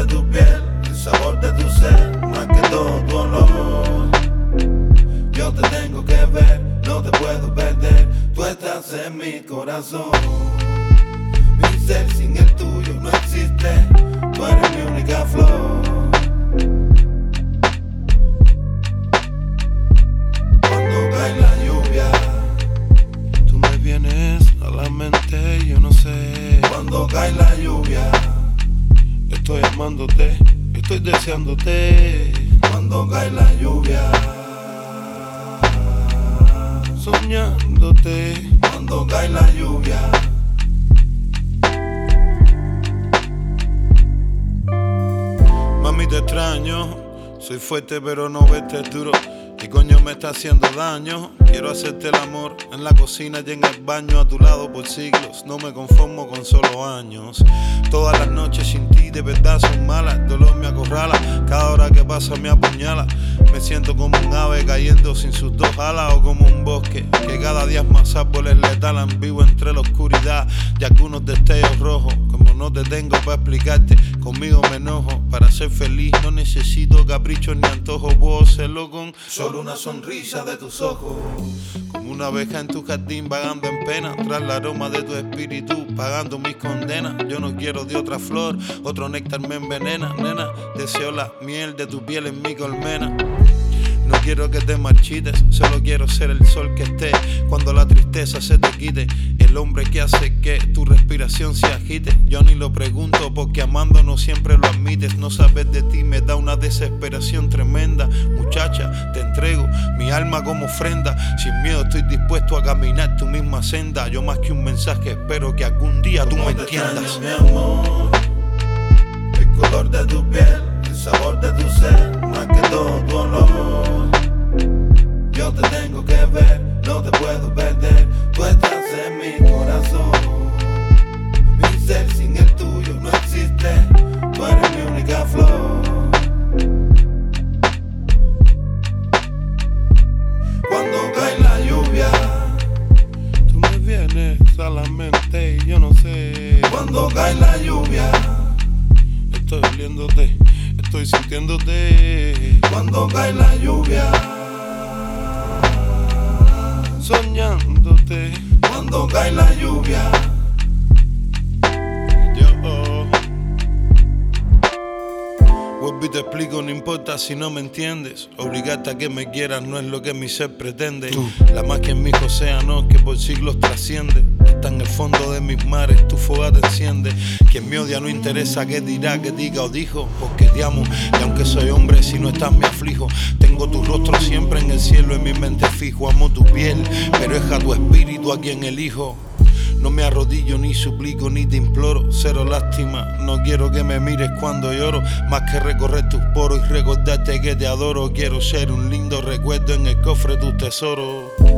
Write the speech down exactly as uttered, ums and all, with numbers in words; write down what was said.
de tu piel, el sabor de tu ser, más que todo tu olor. Yo te tengo que ver, no te puedo perder, tú estás en mi corazón. Mi ser sin el tuyo no existe, tú eres mi única flor. Cuando cae la lluvia, tú me vienes a la mente, yo no sé. Cuando cae la lluvia, estoy amándote, estoy deseándote. Cuando cae la lluvia, soñándote. Cuando cae la lluvia, mami te extraño, soy fuerte pero no vete duro. Y coño me está haciendo daño. Quiero hacerte el amor en la cocina y en el baño, a tu lado por siglos. No me conformo con solo años. Todas las noches sin ti de verdad son malas. El dolor me acorrala, cada hora que pasa me apuñala. Me siento como un ave cayendo sin sus dos alas, o como un bosque que cada día más árboles le talan. Vivo entre la oscuridad y algunos destellos rojos. Como no te tengo para explicarte, conmigo me enojo. Para ser feliz no necesito caprichos ni antojos. Puedo hacerlo con solo una sonrisa de tus ojos. Como una abeja en tu jardín vagando en pena, tras el aroma de tu espíritu pagando mis condenas. Yo no quiero de otra flor, otro néctar me envenena. Nena, deseo la miel de tu piel en mi colmena. No quiero que te marchites, solo quiero ser el sol que esté cuando la tristeza se te quite. El hombre que hace que tu respiración se agite. Yo ni lo pregunto porque amando no siempre lo admites. No saber de ti me da una desesperación tremenda. Muchacha, te entrego mi alma como ofrenda. Sin miedo estoy dispuesto a caminar tu misma senda. Yo más que un mensaje espero que algún día tú me entiendas. Mi amor, el color de tu piel, el sabor de tu ser, más que todo tu olor. Yo te tengo que ver, no te puedo perder, tú estás en mi corazón. Mi ser sin el tuyo no existe, tú eres mi única flor. Cuando cae la lluvia, tú me vienes a la mente y yo no sé. Cuando cae la lluvia, estoy oliéndote, estoy sintiéndote. Cuando cae la lluvia, soñándote. Cuando cae la lluvia, yo vuelvo y te explico, no importa si no me entiendes. Obligarte a que me quieras no es lo que mi ser pretende. Tú, la magia en mis océanos que por siglos trasciende. Está en el fondo de mis mares, tu fogata enciende. Quien me odia no interesa qué dirá, qué diga o dijo, porque te amo y aunque soy hombre si no estás me aflijo. Tengo tu rostro siempre en el cielo, en mi mente fijo. Amo tu piel, pero es a tu espíritu a quien elijo. No me arrodillo, ni suplico, ni te imploro. Cero lástima, no quiero que me mires cuando lloro. Más que recorrer tus poros y recordarte que te adoro. Quiero ser un lindo recuerdo en el cofre de tus tesoros.